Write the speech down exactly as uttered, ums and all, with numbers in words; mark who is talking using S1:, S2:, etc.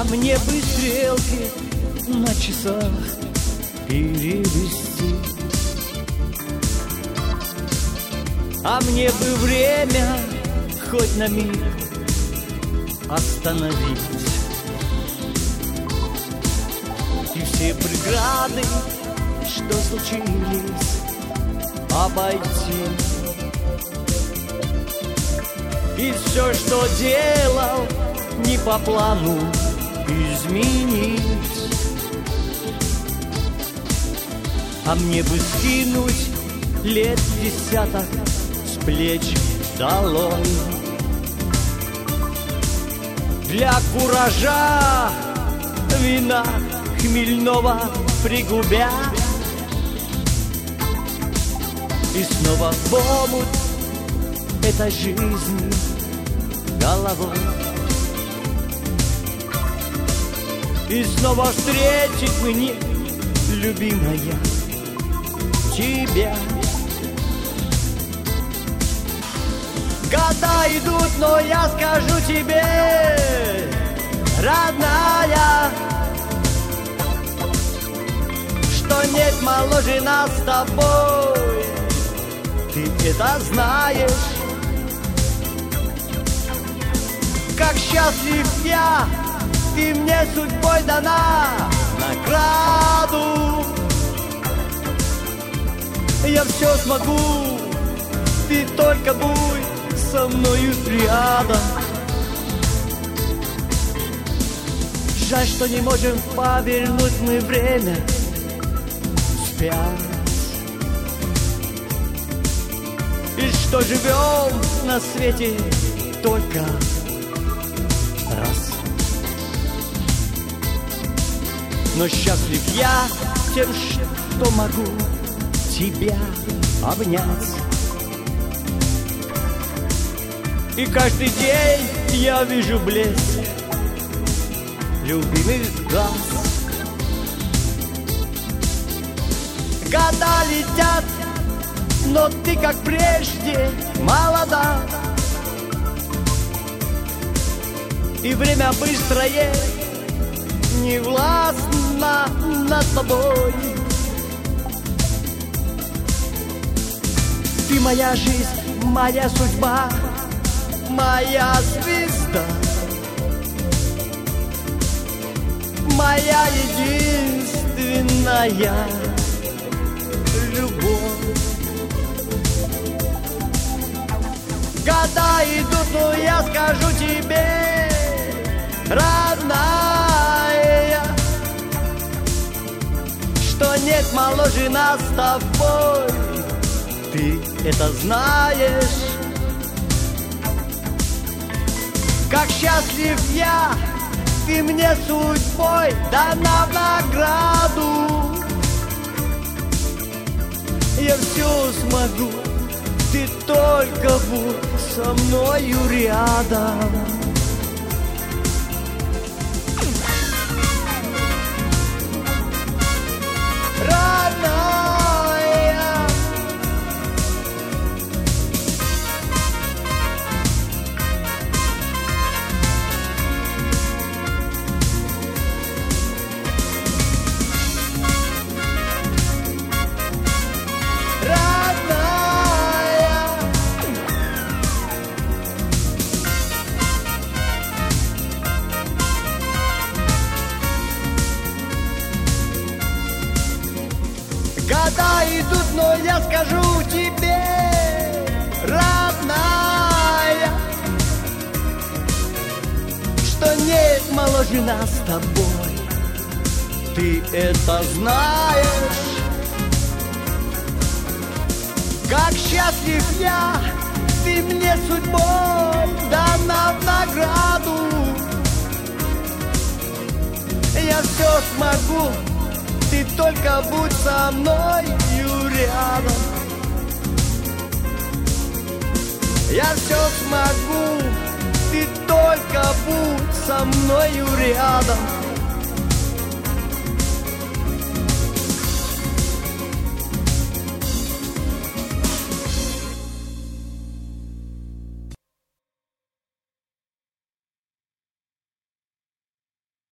S1: А мне бы стрелки на часах перевести, а мне бы время хоть на миг остановить, и все преграды, что случились, обойти, и все, что делал не по плану, изменить. А мне бы скинуть лет десяток с плеч долой, для куража вина хмельного пригубя, и снова в омут этой жизни головой, и снова встретить мне, любимая, тебя. Года идут, но я скажу тебе, родная, что нет моложе нас с тобой. Ты это знаешь. Как счастлив я, ты мне судьбой дана награду. Я все смогу, ты только будь со мною рядом. Жаль, что не можем повернуть мы время вспять, и что живем на свете только раз. Но счастлив я тем, что могу тебя обнять, и каждый день я вижу блеск любимых глаз. Года летят, но ты, как прежде, молода, и время быстрое не властно над тобой. Ты моя жизнь, моя судьба, моя звезда, моя единственная любовь. Года идут, но я скажу тебе, родная, что нет моложе нас с тобой. Ты это знаешь. Как счастлив я, ты мне судьбой дана в награду. Я все смогу, ты только будь со мною рядом. Родная, года идут, но я скажу тебе, родная, что нет моложе нас с тобой. Ты это знаешь. Как счастлив я, ты мне судьбой дана в награду. Я все смогу, ты только будь со мною рядом. Я все смогу, ты только будь со мною рядом.